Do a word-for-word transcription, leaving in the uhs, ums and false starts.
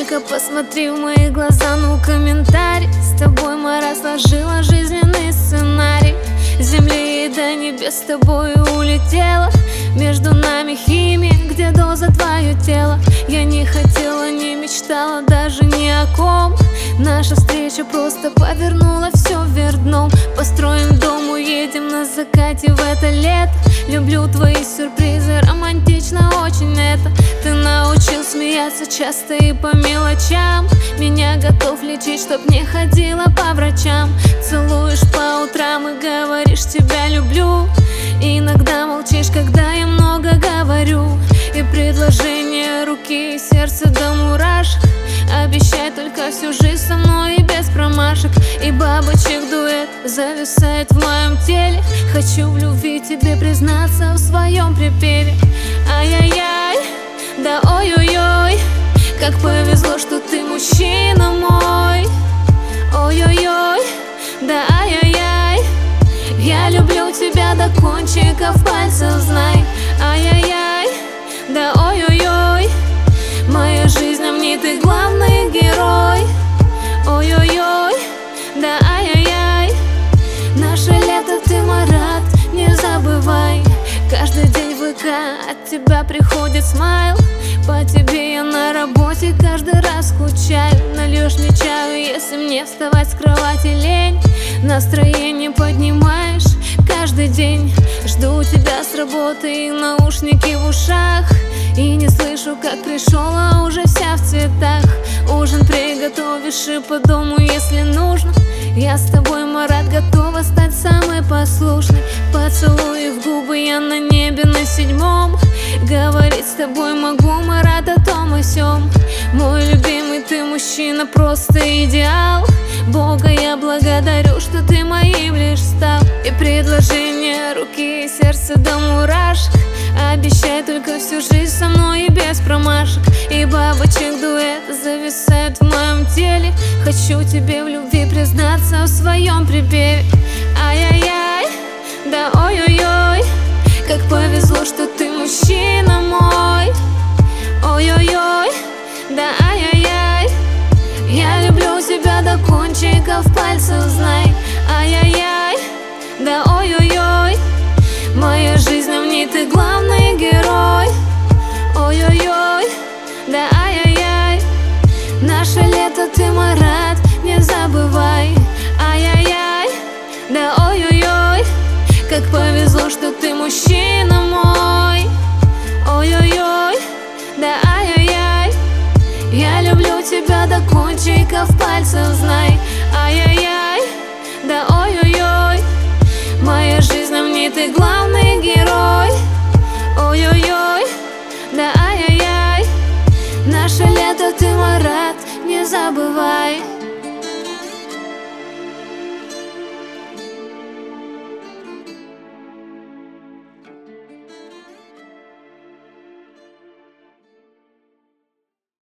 только посмотри в мои глаза, ну комментарий. С тобой, Марат, сложила жизненный сценарий. С земли и до небес с тобой улетела. Между нами химия, где доза твое тело. Я не хотела, не мечтала даже ни о ком. Наша встреча просто повернула все вверх дном. Построим дом, уедем на закате в это лето. Люблю твои сюрпризы, романтично очень это. Ты научил смеяться часто и по мелочам. Меня готов лечить, чтоб не ходила по врачам. Целуешь по утрам и говоришь, тебя люблю. Иногда молчишь, когда я много говорю. И предложение руки и сердце до мурашек. Обещай только всю жизнь со мной и без промашек. И бабочек дуэт зависает в моем теле. Хочу в любви тебе признаться в своем припеве. Ай-яй-яй, да ой-ой-ой, как повезло, что ты мужчина мой. Ой-ой-ой, да ай-яй-яй, я люблю тебя до кончиков пальцев, знай. Ай-яй-яй, да ой-ой-ой, моя жизнь, а мне ты главный герой. Ой-ой-ой, да ай-яй-яй, наше лето, ты, Марат, не забывай. Каждый день в ВК от тебя приходит смайл. По тебе я на работе каждый раз скучаю. Нальешь мне чаю, если мне вставать с кровати лень. Настроение поднимаешь каждый день. Жду тебя с работы и наушники в ушах. И не слышу, как пришел, а уже вся в цветах. Ужин приготовишь и по дому, если нужно. Я с тобой, Марат, готова стать самой послушной. Поцелуи в губы, я на небе на седьмом. Говорить с тобой могу, Марат, о том и сём. Мой любимый, ты мужчина, просто идеал. Бога я благодарю, что ты моим лишь стал. И предложение руки и сердце до мурашек. Обещай только всю жизнь со мной и без промашек. И бабочек дуэт зависает в моем теле. Хочу тебе в любви признаться в своем припеве. Ай-яй-яй, да ой-ой-ой, как повезло, что ты мужчина мой. Ой-ой-ой, да ай-яй-яй, я люблю тебя до кончиков пальцев, знай. Ай-яй-яй, да ой-ой-ой, моя жизнь, а мне ты главный герой. Ой-ой-ой, да ай-яй-яй, наше лето, ты, Марат, не забывай. Ай-яй-яй, да ой-ой-ой, как повезло, что ты мужчина мой.